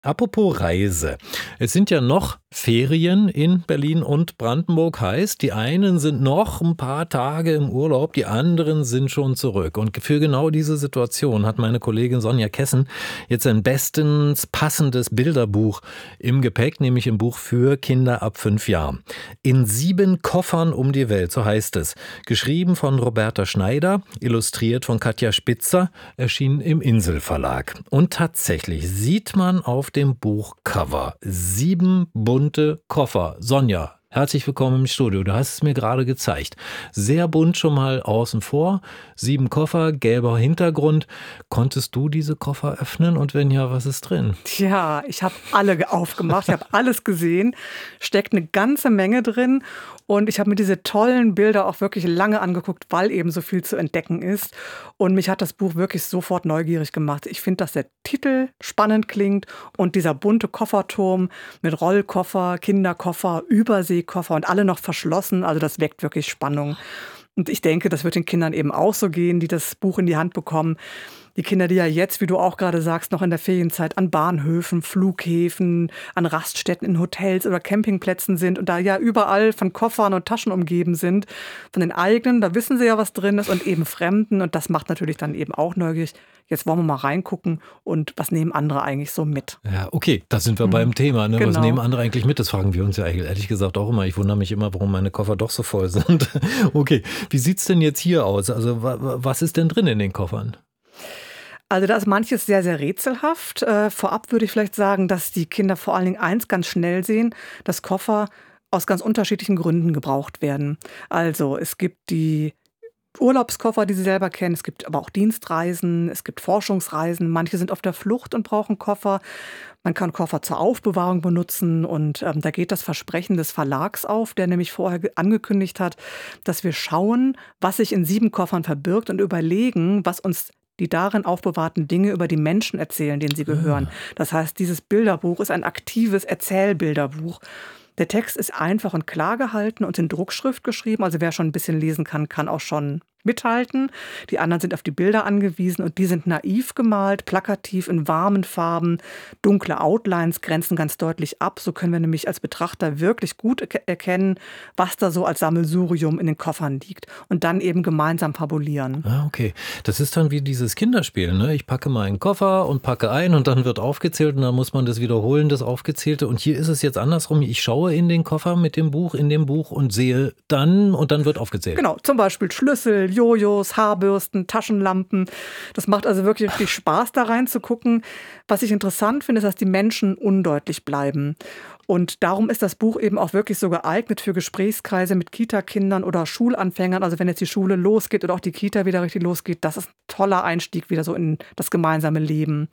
Apropos Reise. Es sind ja noch Ferien in Berlin und Brandenburg, heißt, die einen sind noch ein paar Tage im Urlaub, die anderen sind schon zurück. Und für genau diese Situation hat meine Kollegin Sonja Kessen jetzt ein bestens passendes Bilderbuch im Gepäck, nämlich ein Buch für Kinder ab 5 Jahren. In 7 Koffern um die Welt, so heißt es. Geschrieben von Roberta Schneider, illustriert von Katja Spitzer, erschienen im Insel-Verlag. Und tatsächlich sieht man auf dem Buchcover 7 bunte Koffer. Sonja, herzlich willkommen im Studio. Du hast es mir gerade gezeigt. Sehr bunt schon mal außen vor. 7 Koffer, gelber Hintergrund. Konntest du diese Koffer öffnen? Und wenn ja, was ist drin? Tja, ich habe alle aufgemacht, ich habe alles gesehen, steckt eine ganze Menge drin und ich habe mir diese tollen Bilder auch wirklich lange angeguckt, weil eben so viel zu entdecken ist und mich hat das Buch wirklich sofort neugierig gemacht. Ich finde, dass der Titel spannend klingt und dieser bunte Kofferturm mit Rollkoffer, Kinderkoffer, Überseekoffer und alle noch verschlossen, also das weckt wirklich Spannung. Und ich denke, das wird den Kindern eben auch so gehen, die das Buch in die Hand bekommen. Die Kinder, die ja jetzt, wie du auch gerade sagst, noch in der Ferienzeit an Bahnhöfen, Flughäfen, an Raststätten in Hotels oder Campingplätzen sind und da ja überall von Koffern und Taschen umgeben sind, von den eigenen, da wissen sie ja, was drin ist und eben Fremden und das macht natürlich dann eben auch neugierig. Jetzt wollen wir mal reingucken und was nehmen andere eigentlich so mit? Ja, okay, da sind wir beim Thema. Ne? Genau. Was nehmen andere eigentlich mit? Das fragen wir uns ja ehrlich gesagt auch immer. Ich wundere mich immer, warum meine Koffer doch so voll sind. Okay, wie sieht's denn jetzt hier aus? Also was ist denn drin in den Koffern? Also da ist manches sehr, sehr rätselhaft. Vorab würde ich vielleicht sagen, dass die Kinder vor allen Dingen eins ganz schnell sehen, dass Koffer aus ganz unterschiedlichen Gründen gebraucht werden. Also es gibt die Urlaubskoffer, die sie selber kennen. Es gibt aber auch Dienstreisen, es gibt Forschungsreisen. Manche sind auf der Flucht und brauchen Koffer. Man kann Koffer zur Aufbewahrung benutzen und da geht das Versprechen des Verlags auf, der nämlich vorher angekündigt hat, dass wir schauen, was sich in 7 Koffern verbirgt und überlegen, was uns die darin aufbewahrten Dinge über die Menschen erzählen, denen sie gehören. Das heißt, dieses Bilderbuch ist ein aktives Erzählbilderbuch. Der Text ist einfach und klar gehalten und in Druckschrift geschrieben. Also wer schon ein bisschen lesen kann, kann auch schon mithalten. Die anderen sind auf die Bilder angewiesen und die sind naiv gemalt, plakativ in warmen Farben. Dunkle Outlines grenzen ganz deutlich ab. So können wir nämlich als Betrachter wirklich gut erkennen, was da so als Sammelsurium in den Koffern liegt und dann eben gemeinsam fabulieren. Ah, okay. Das ist dann wie dieses Kinderspiel, ne? Ich packe mal einen Koffer und packe ein und dann wird aufgezählt und dann muss man das wiederholen, das Aufgezählte. Und hier ist es jetzt andersrum. Ich schaue in den Koffer mit dem Buch, in dem Buch und sehe dann und dann wird aufgezählt. Genau, zum Beispiel Schlüssel, Jojos, Haarbürsten, Taschenlampen. Das macht also wirklich richtig Spaß, da reinzugucken. Was ich interessant finde, ist, dass die Menschen undeutlich bleiben. Und darum ist das Buch eben auch wirklich so geeignet für Gesprächskreise mit Kita-Kindern oder Schulanfängern. Also wenn jetzt die Schule losgeht oder auch die Kita wieder richtig losgeht, das ist ein toller Einstieg wieder so in das gemeinsame Leben.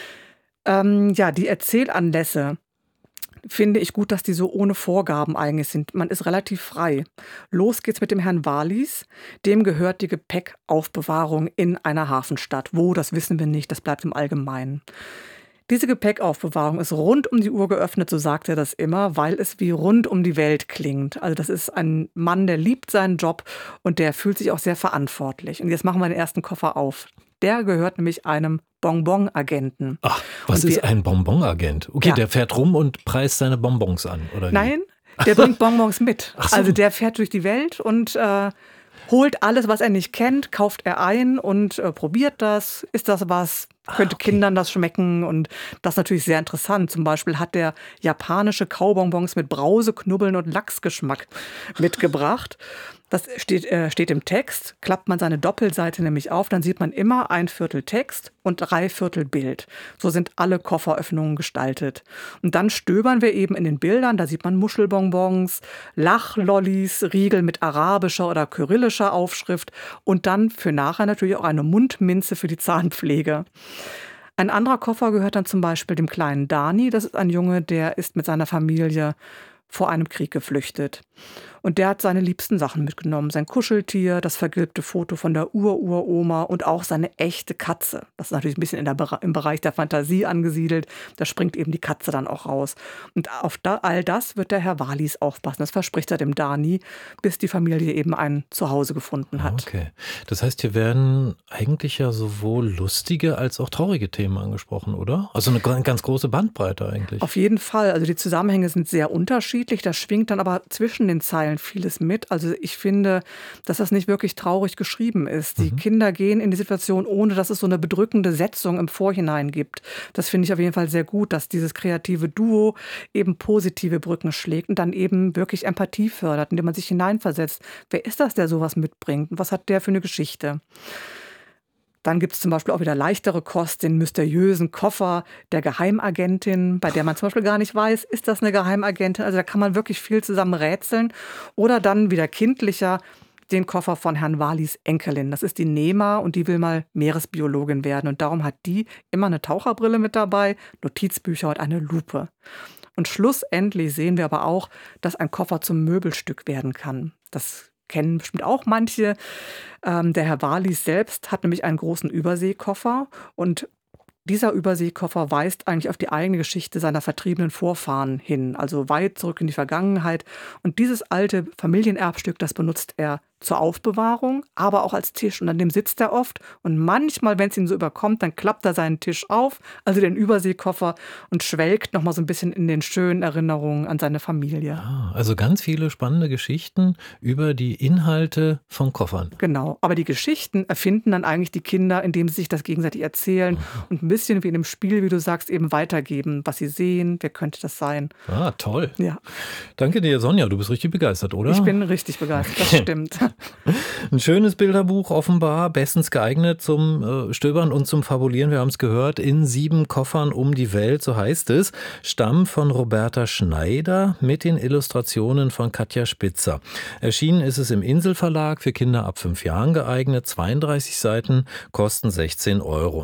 Die Erzählanlässe finde ich gut, dass die so ohne Vorgaben eigentlich sind. Man ist relativ frei. Los geht's mit dem Herrn Walis. Dem gehört die Gepäckaufbewahrung in einer Hafenstadt. Wo, das wissen wir nicht, das bleibt im Allgemeinen. Diese Gepäckaufbewahrung ist rund um die Uhr geöffnet, so sagt er das immer, weil es wie rund um die Welt klingt. Also das ist ein Mann, der liebt seinen Job und der fühlt sich auch sehr verantwortlich. Und jetzt machen wir den ersten Koffer auf. Der gehört nämlich einem Bonbon-Agenten. Ach, was ist ein Bonbon-Agent? Okay, ja. Der fährt rum und preist seine Bonbons an, oder wie? Nein, der bringt Bonbons mit. Ach so. Also der fährt durch die Welt und holt alles, was er nicht kennt, kauft er ein und probiert das. Ist das was? Könnte Kindern das schmecken? Und das ist natürlich sehr interessant. Zum Beispiel hat der japanische Kaubonbons mit Brauseknubbeln und Lachsgeschmack mitgebracht. Das steht im Text. Klappt man seine Doppelseite nämlich auf, dann sieht man immer 1/4 Text und 3/4 Bild. So sind alle Kofferöffnungen gestaltet. Und dann stöbern wir eben in den Bildern. Da sieht man Muschelbonbons, Lachlollis, Riegel mit arabischer oder kyrillischer Aufschrift und dann für nachher natürlich auch eine Mundminze für die Zahnpflege. Ein anderer Koffer gehört dann zum Beispiel dem kleinen Dani. Das ist ein Junge, der ist mit seiner Familie vor einem Krieg geflüchtet. Und der hat seine liebsten Sachen mitgenommen. Sein Kuscheltier, das vergilbte Foto von der Uroma und auch seine echte Katze. Das ist natürlich ein bisschen im Bereich der Fantasie angesiedelt. Da springt eben die Katze dann auch raus. Und auf all das wird der Herr Wallis aufpassen. Das verspricht er dem Dani, bis die Familie eben ein Zuhause gefunden hat. Okay. Das heißt, hier werden eigentlich ja sowohl lustige als auch traurige Themen angesprochen, oder? Also eine ganz große Bandbreite eigentlich. Auf jeden Fall. Also die Zusammenhänge sind sehr unterschiedlich. Da schwingt dann aber zwischen den Zeilen vieles mit. Also ich finde, dass das nicht wirklich traurig geschrieben ist. Die Kinder gehen in die Situation, ohne dass es so eine bedrückende Setzung im Vorhinein gibt. Das finde ich auf jeden Fall sehr gut, dass dieses kreative Duo eben positive Brücken schlägt und dann eben wirklich Empathie fördert, indem man sich hineinversetzt. Wer ist das, der sowas mitbringt? Und was hat der für eine Geschichte? Dann gibt es zum Beispiel auch wieder leichtere Kost, den mysteriösen Koffer der Geheimagentin, bei der man zum Beispiel gar nicht weiß, ist das eine Geheimagentin? Also da kann man wirklich viel zusammen rätseln. Oder dann wieder kindlicher, den Koffer von Herrn Wallis Enkelin. Das ist die Nema und die will mal Meeresbiologin werden. Und darum hat die immer eine Taucherbrille mit dabei, Notizbücher und eine Lupe. Und schlussendlich sehen wir aber auch, dass ein Koffer zum Möbelstück werden kann. Das kennen bestimmt auch manche. Der Herr Wallis selbst hat nämlich einen großen Überseekoffer und dieser Überseekoffer weist eigentlich auf die eigene Geschichte seiner vertriebenen Vorfahren hin, also weit zurück in die Vergangenheit. Und dieses alte Familienerbstück, das benutzt er zur Aufbewahrung, aber auch als Tisch. Und an dem sitzt er oft. Und manchmal, wenn es ihn so überkommt, dann klappt er seinen Tisch auf, also den Überseekoffer, und schwelgt nochmal so ein bisschen in den schönen Erinnerungen an seine Familie. Also ganz viele spannende Geschichten über die Inhalte von Koffern. Genau, aber die Geschichten erfinden dann eigentlich die Kinder, indem sie sich das gegenseitig erzählen und ein bisschen wie in einem Spiel, wie du sagst, eben weitergeben, was sie sehen, wer könnte das sein. Toll. Ja. Danke dir, Sonja, du bist richtig begeistert, oder? Ich bin richtig begeistert, das stimmt. Ein schönes Bilderbuch offenbar, bestens geeignet zum Stöbern und zum Fabulieren. Wir haben es gehört, in 7 Koffern um die Welt, so heißt es. Stamm von Roberta Schneider mit den Illustrationen von Katja Spitzer. Erschienen ist es im Insel Verlag, für Kinder ab 5 Jahren geeignet, 32 Seiten, kosten 16 €.